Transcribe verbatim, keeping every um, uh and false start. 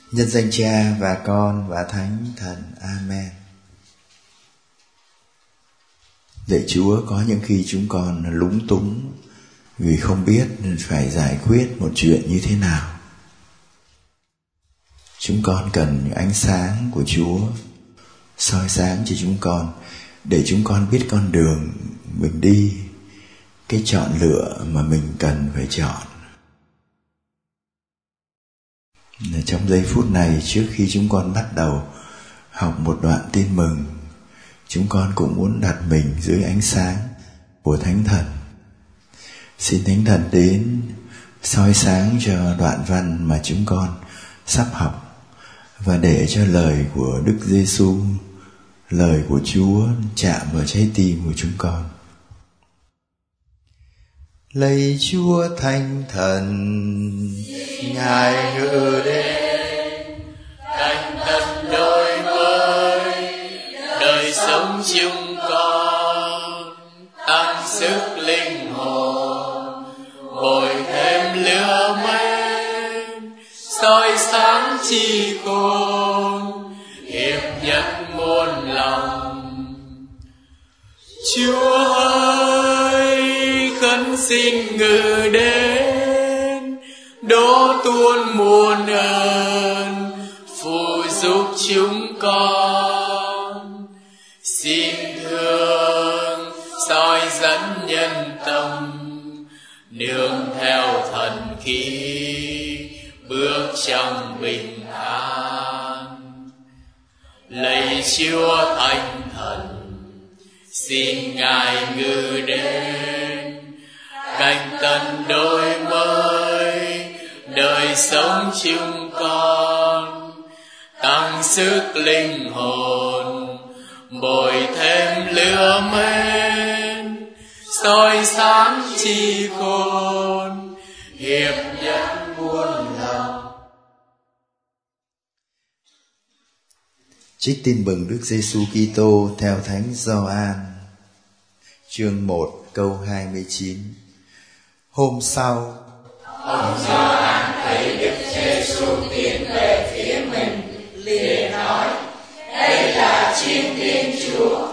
Nhân danh Cha và Con và Thánh Thần. Amen. Lạy Chúa, có những khi chúng con lúng túng vì không biết phải giải quyết một chuyện như thế nào. Chúng con cần ánh sáng của Chúa soi sáng cho chúng con, để chúng con biết con đường mình đi, cái chọn lựa mà mình cần phải chọn. Trong giây phút này, trước khi chúng con bắt đầu học một đoạn tin mừng, chúng con cũng muốn đặt mình dưới ánh sáng của Thánh Thần. Xin Thánh Thần đến soi sáng cho đoạn văn mà chúng con sắp học, và để cho lời của Đức Giêsu, lời của Chúa chạm vào trái tim của chúng con. Lạy Chúa Thánh Thần, Ngài ngự đến, cánh tân đổi mới đời sống chúng con, tăng sức linh hồn, bồi thêm lửa men, soi sáng chi khôn, hiệp nhất muôn lòng. Chúa ơi, khấn xin ngự đến, đổ tuôn muôn ơn, phù giúp chúng con. Xin thương soi dẫn nhân tâm, nương theo thần khí, bước trong bình an. Lạy Chúa Thánh Thần, xin Ngài ngự đến, cánh tân đổi mới đời sống chúng con, tăng sức linh hồn, bồi thêm lửa men, soi sáng chi khôn, hiệp nhất muôn lòng. Trích tin mừng Đức Giêsu Kitô theo Thánh Gioan, chương một câu hai mươi chín. Hôm sau, ông Gioan thấy Đức Giêsu tiến về phía mình, liền nói: Đây là Chiên Thiên Chúa.